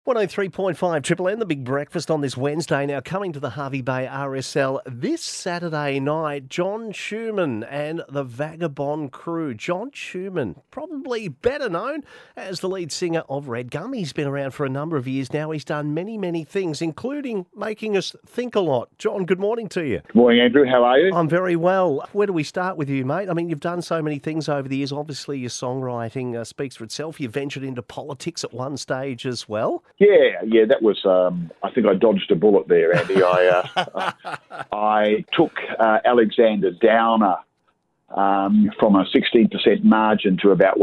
103.5 Triple M, the big breakfast on this Wednesday. Now coming to the Hervey Bay RSL this Saturday night, John Schumann and the Vagabond Crew. John Schumann, probably better known as the lead singer of Red Gum. He's been around for a number of years now. He's done many, many things, including making us think a lot. John, good morning to you. Good morning, Andrew. How are you? I'm very well. Where do we start with you, mate? I mean, you've done so many things over the years. Obviously, your songwriting speaks for itself. You ventured into politics at one stage as well. Yeah, that was, I think I dodged a bullet there, Andy. I took Alexander Downer from a 16% margin to about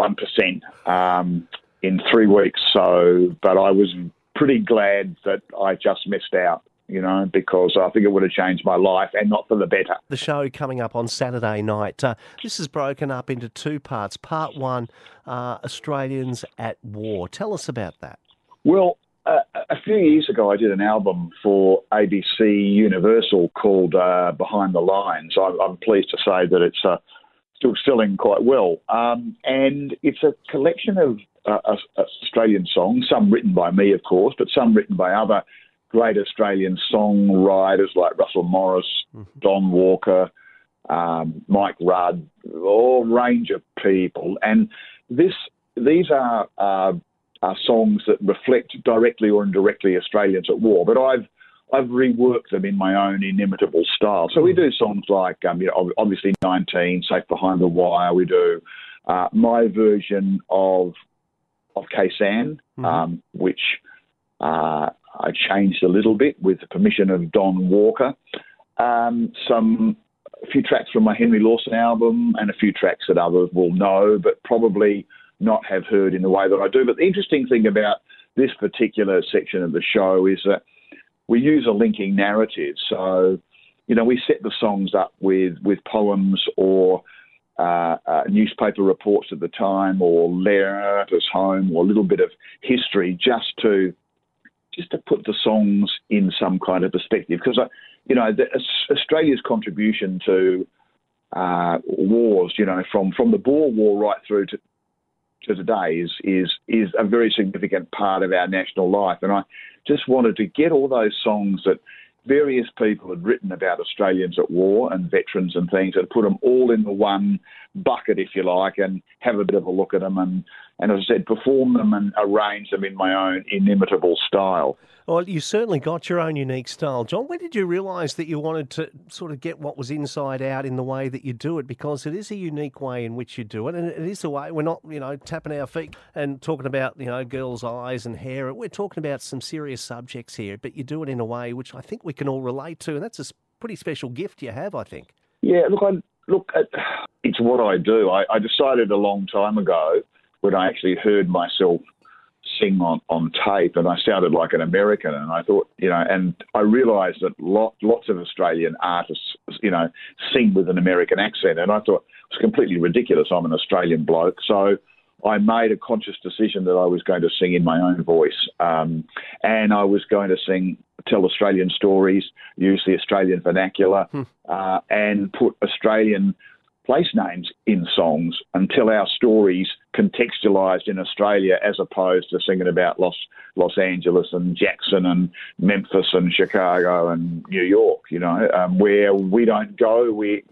1% in 3 weeks. But I was pretty glad that I just missed out, because I think it would have changed my life and not for the better. The show coming up on Saturday night, this is broken up into two parts. Part one, Australians at War. Tell us about that. Well, a few years ago, I did an album for ABC Universal called Behind the Lines. I'm pleased to say that it's still selling quite well. And it's a collection of Australian songs, some written by me, of course, but some written by other great Australian songwriters like Russell Morris, Don Walker, Mike Rudd, all range of people. And these are songs that reflect directly or indirectly Australians at war, but I've reworked them in my own inimitable style. So we do songs like, obviously 19, Safe Behind the Wire. We do my version of Khe Sanh, which I changed a little bit with the permission of Don Walker. A few tracks from my Henry Lawson album and a few tracks that others will know, but probably not have heard in the way that I do. But the interesting thing about this particular section of the show is that we use a linking narrative. So, we set the songs up with poems or newspaper reports at the time or letters home or a little bit of history just to put the songs in some kind of perspective. Because, Australia's contribution to wars, from the Boer War right through to today is a very significant part of our national life. And I just wanted to get all those songs that various people had written about Australians at war and veterans and things and put them all in the one bucket, if you like, and have a bit of a look at them and as I said, perform them and arrange them in my own inimitable style. Well, you certainly got your own unique style. John, when did you realise that you wanted to sort of get what was inside out in the way that you do it? Because it is a unique way in which you do it, and it is a way, we're not, tapping our feet and talking about, girls' eyes and hair. We're talking about some serious subjects here, but you do it in a way which I think we can all relate to, and that's a pretty special gift you have, I think. Yeah, it's what I do. I decided a long time ago when I actually heard myself sing on tape, and I sounded like an American, and I thought, and I realised that lots of Australian artists, sing with an American accent, and I thought it was completely ridiculous. I'm an Australian bloke, so I made a conscious decision that I was going to sing in my own voice, and I was going to tell Australian stories, use the Australian vernacular, and put Australian place names in songs and tell our stories contextualised in Australia as opposed to singing about Los Angeles and Jackson and Memphis and Chicago and New York, where we don't go,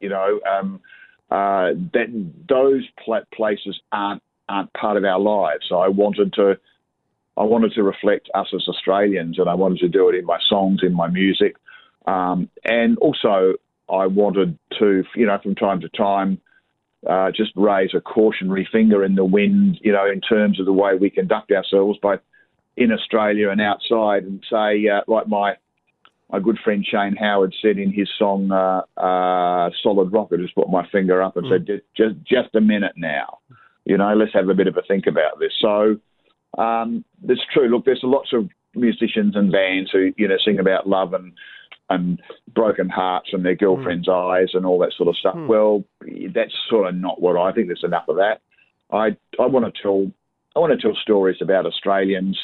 those places aren't part of our lives. So I wanted to reflect us as Australians, and I wanted to do it in my songs, in my music, and also I wanted to, from time to time, just raise a cautionary finger in the wind, in terms of the way we conduct ourselves, both in Australia and outside, and say, like my good friend Shane Howard said in his song Solid Rock, I just put my finger up and said, just a minute now, let's have a bit of a think about this. So it's true. Look, there's lots of musicians and bands who, sing about love and broken hearts and their girlfriend's eyes and all that sort of stuff. Well, that's sort of not what I think. There's enough of that. I want to tell stories about Australians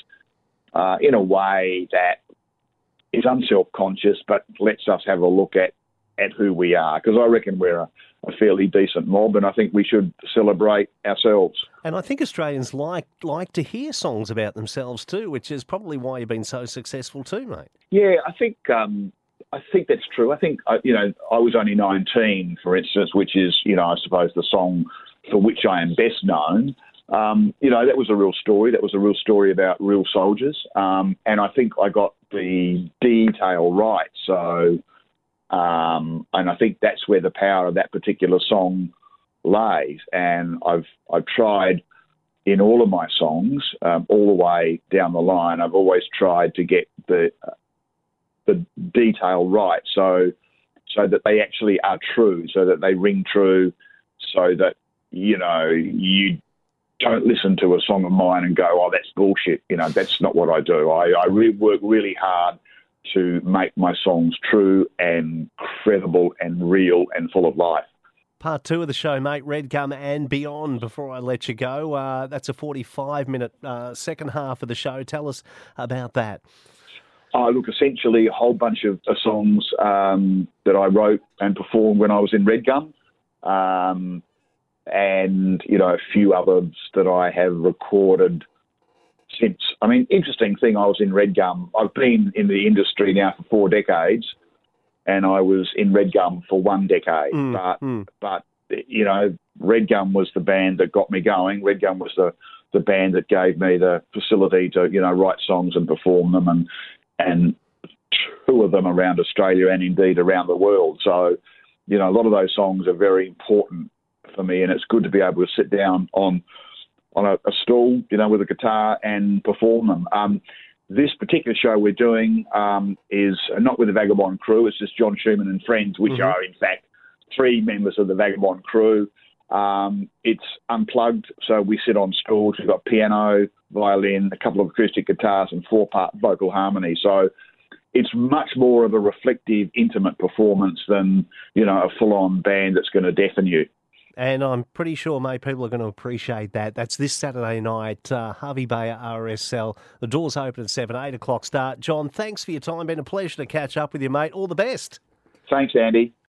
in a way that is unself-conscious, but lets us have a look at at who we are, because I reckon we're a fairly decent mob, and I think we should celebrate ourselves. And I think Australians like to hear songs about themselves too, which is probably why you've been so successful too, mate. Yeah, I think that's true. I think I was only 19, for instance, which is I suppose the song for which I am best known. That was a real story. That was a real story about real soldiers, and I think I got the detail right. So, and I think that's where the power of that particular song lays. And I've tried in all of my songs, all the way down the line. I've always tried to get the detail right, so that they actually are true, so that they ring true, so that you don't listen to a song of mine and go, oh, that's bullshit. That's not what I do. I really work really hard to make my songs true and credible and real and full of life. Part 2 of the show, mate, Red Gum and Beyond. Before I let you go, that's a 45-minute second half of the show. Tell us about that. Look, essentially a whole bunch of songs that I wrote and performed when I was in Red Gum. And, a few others that I have recorded since. I mean, interesting thing, I was in Red Gum. I've been in the industry now for 4 decades, and I was in Red Gum for 1 decade. But Red Gum was the band that got me going. Red Gum was the band that gave me the facility to, write songs and perform them and tour them around Australia and indeed around the world. So, a lot of those songs are very important for me, and it's good to be able to sit down on a stool, with a guitar and perform them. This particular show we're doing is not with the Vagabond Crew. It's just John Schumann and friends, which are in fact 3 members of the Vagabond Crew. It's unplugged, so we sit on stools. We've got piano, violin, a couple of acoustic guitars, and 4-part vocal harmony. So it's much more of a reflective, intimate performance than, a full-on band that's going to deafen you. And I'm pretty sure, mate, people are going to appreciate that. That's this Saturday night, Harvey Bayer RSL. The doors open at 7, 8 o'clock start. John, thanks for your time. Been a pleasure to catch up with you, mate. All the best. Thanks, Andy.